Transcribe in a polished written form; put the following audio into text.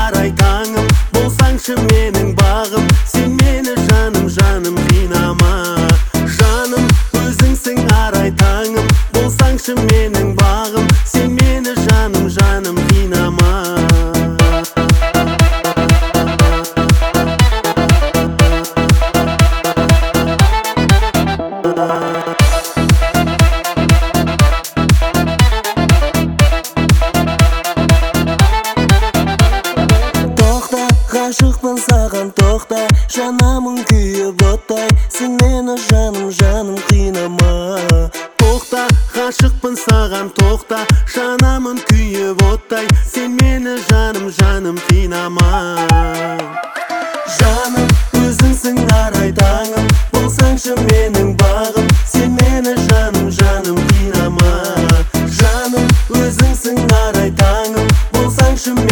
арай таңым, болсаңшы менің бағым. Сен мені жаным, жаным қинама. Жаным, өзіңсің арай таңым, болсаңшы менің бағым. Сен мені жаным, жаным қинама. Ғашықпын саған тоқта, жанамын күйіп оттай. Сен мені жаным, жаным қинама. Тоқта, ғашықпын саған тоқта, жанамын күйіп оттай. Сен мені жаным, жаным қинама. Жаным, өзіңсің арай таңым, болсаңшы менің бағым. Сен мені жаным, жаным қинама. Жаным, өзіңсің арай таңым, болсаңшы